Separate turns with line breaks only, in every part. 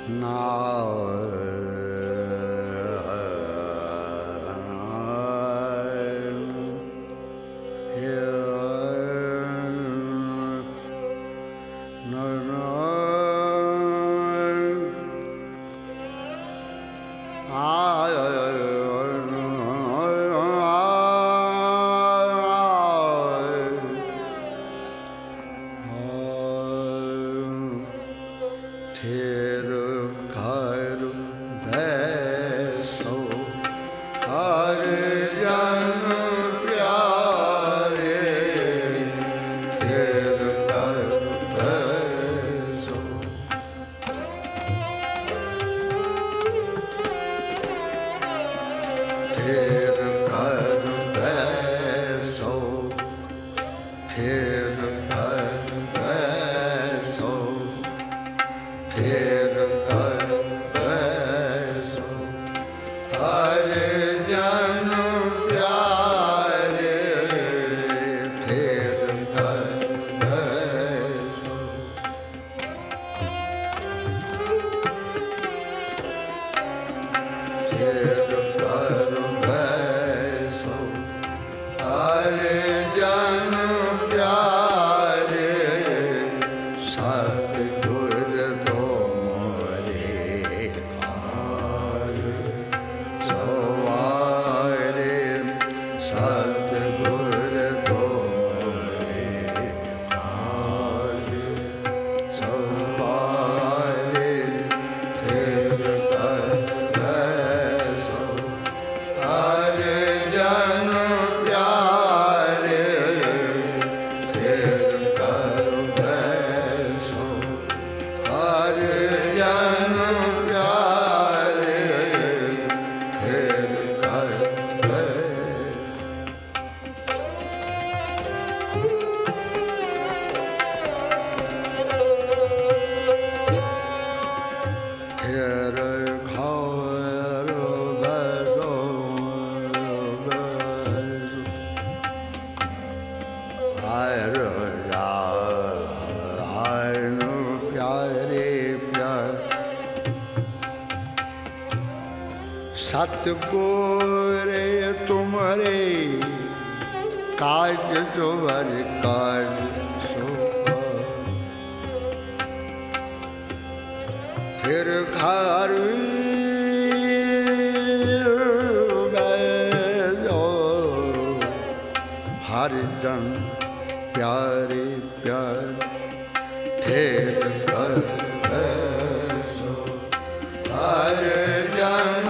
सतगुरे तुम्हारे काज जो वर काज फिर घर हर जन प्यारे प्यार फिर घर हर जन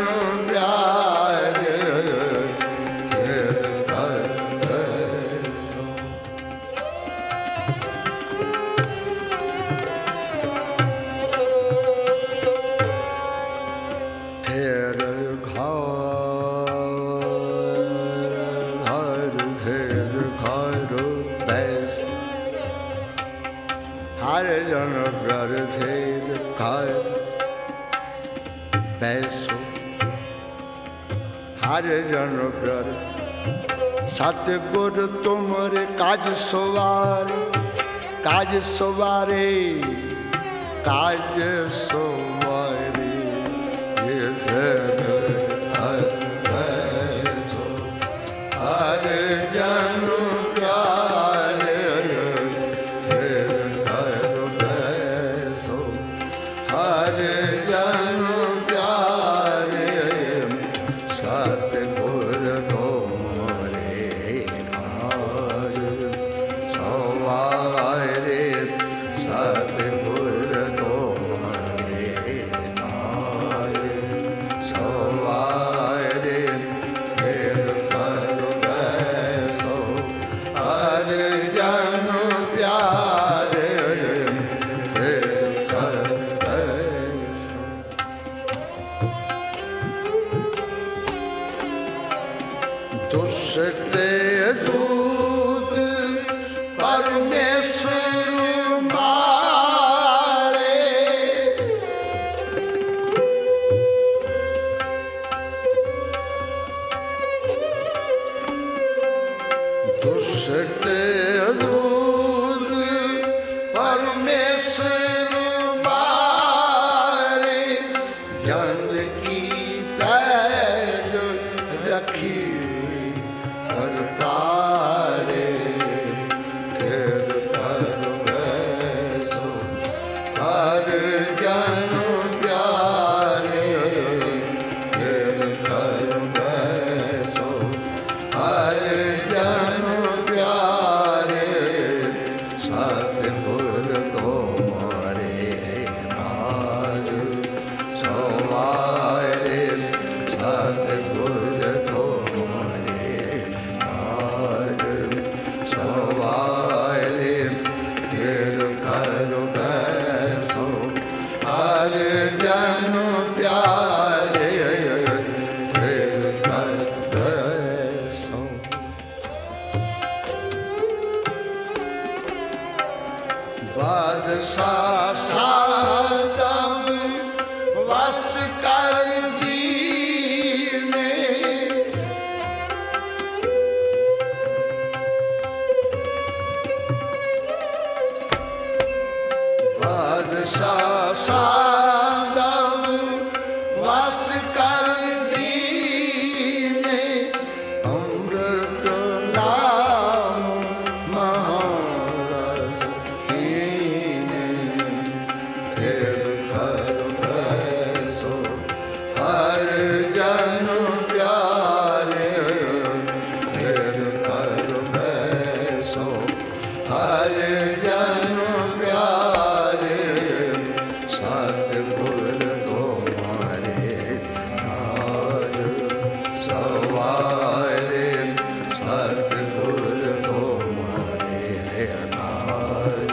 हर जन प्यार सतगुर तुमरे काज सवारे काज सवारे काज सवारे हर जन प्यारे हर जन दूत परमेश्वर ਸਤਿਗੁਰ ਤੁਮਰੇ ਕਾਜ ਸਵਾਰੇ ਸਤਿਗੁਰ ਤੁਮਰੇ ਕਾਜ ਸਵਾਰੇ ਫਿਰ ਕਰ ਬੈਸੋ ਹਰ ਜਨ ਪਿਆਰੇ ਫਿਰ ਕਰ ਬੈਸੋ ਬਾਦਸ਼ਾਹ ਸਭ ਵਸ ਕਰ ਜੀਨੇ ਬਾਦਸ਼ਾਹ ਸਭ ਵਸ ਕਰ ਜੀਨੇ ਅੰਮ੍ਰਿਤ ਨਾਮ ਮਹਾਰਸ ਪੀਨੇ ਫਿਰ ਕਰ ਬੈਸੋ ਹਰ ਜਨ ਪਿਆਰੇ ਫਿਰ ਕਰ ਬੈਸੋ ਹਰ ਜਨ ਪਿਆਰੇ ਸਤਿਗੁਰ ਤੁਮਰੇ ਕਾਜ ਸਵਾਰੇ ਸਤਿਗੁਰ ਤੁਮਰੇ ਕਾਜ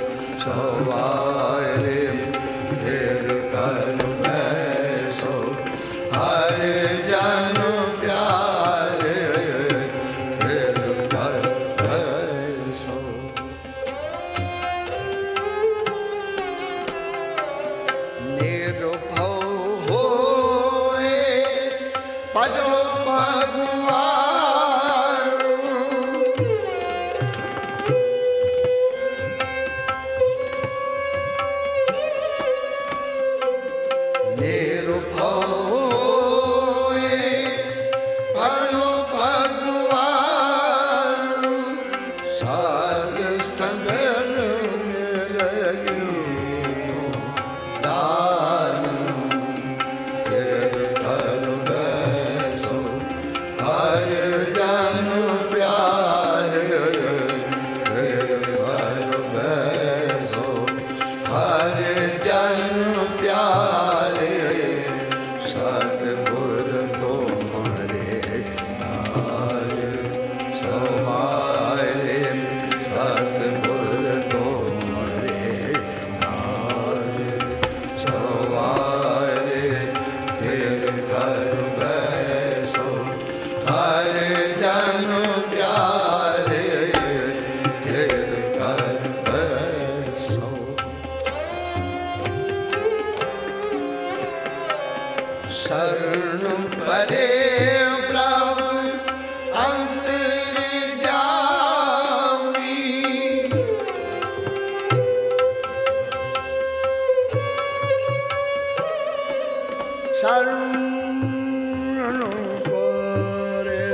ਸਵਾਰੇ ਫਿਰ ਕਰ ਬੈਸੋ ਹਰ ਜਨ ਪਿਆਰੇ ਫਿਰ ਕਰ ਬੈਸੋ ਨਿਰਭਉ ਹੋਏ ਭਜੋ ਭਗਵਾਨ ਨਿਰਭਉ ਹੋਏ ਭਜੋ ਭਗਵਾਨ ਸਾਧ ਸੰਗਨ ਮਿਲਿਓ ਦਾਨ ਫਿਰ ਕਰ ਬੈਸੋ ਹਰ ਜਨ ਪਿਆਰੇ ਫਿਰ ਕਰ ਬੈਸੋ ਹਰ ਜਨ ਪਿਆਰੇ ਸਤਿਗੁਰ ਤੁਮਰੇ ਕਾਜ ਸਵਾਰੇ ਸਤਿਗੁਰ ਤੁਮਰੇ ਕਾਜ ਸਵਾਰੇ ਫਿਰ ਕਰ ਬੈਸੋ ਹਰ ਜਨ ਪਿਆਰੇ ਫਿਰ ਕਰ ਬੈਸੋ ਸ਼ਰਨ ਪਰੇ ਪ੍ਰਭ ਅੰਤਰ ਜਾਮੀ ਸ਼ਰਨ ਪਰੇ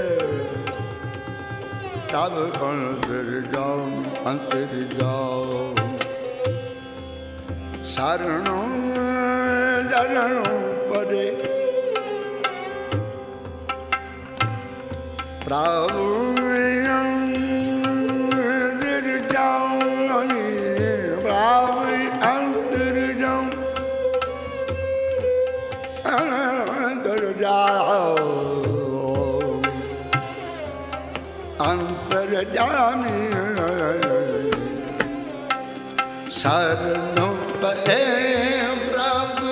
ਪ੍ਰਭ ਅੰਤਰ ਜਾਮ ਅੰਤਰ ਜਾਮ ਸ਼ਰਨ ਜਰਨ ਪਰੇ ਪ੍ਰਭੂ ਅੰਤਰ ਜਾਮੀ ਪ੍ਰਭੂ ਅੰਤਰ ਜਾਮ ਅੰਤਰ ਜਾਮ ਅੰਤਰ ਜਾਮੀ ਸ਼ਰਨ ਪਰੇ ਪ੍ਰਭੂ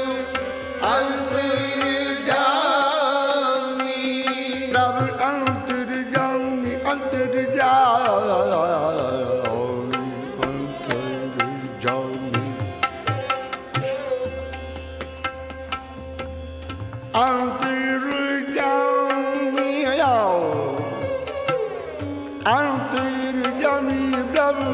ਅੰਤਰ ਜਾਮੀ ਪ੍ਰਭੂ ਅੰਤਰ ਜਾਮੀ ਅੰਤਰ ਜਾਮੀ ਅੰਤਰ ਜਾਮੀ ਅੰਤਰ ਜਾਮੀ ਆਓ ਅੰਤਰ ਜਾਮੀ ਪ੍ਰਭੂ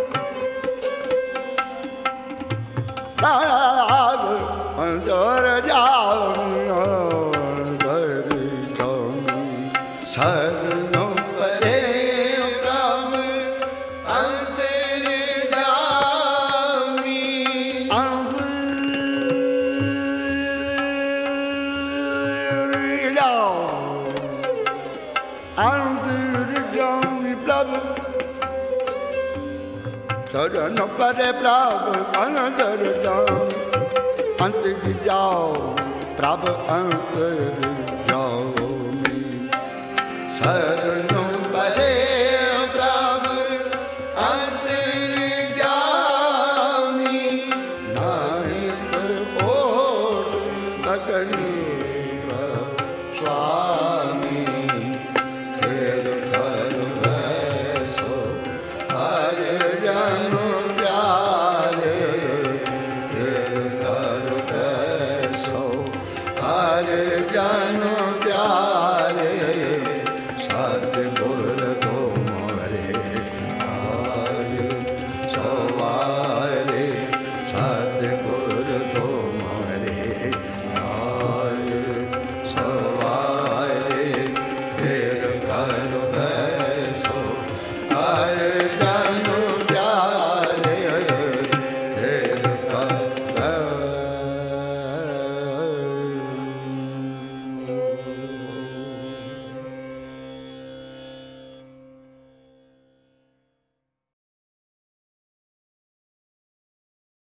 ਅੰਤਰ ਜਾਮੀ ਅੰਤਰ ਜਾਮੀ ਸ਼ਰਨ ਪਰੇ ਪ੍ਰਭ ਅੰਤਰ ਜਾਮੀ ਅੰਤਰ ਜਾਮੀ ਅੰਤਰ ਜਾਮੀ ਪ੍ਰਭ शरण परे प्रभु अंतर जाओ, अंतर जाओ प्रभु अंतर जाओ, शरण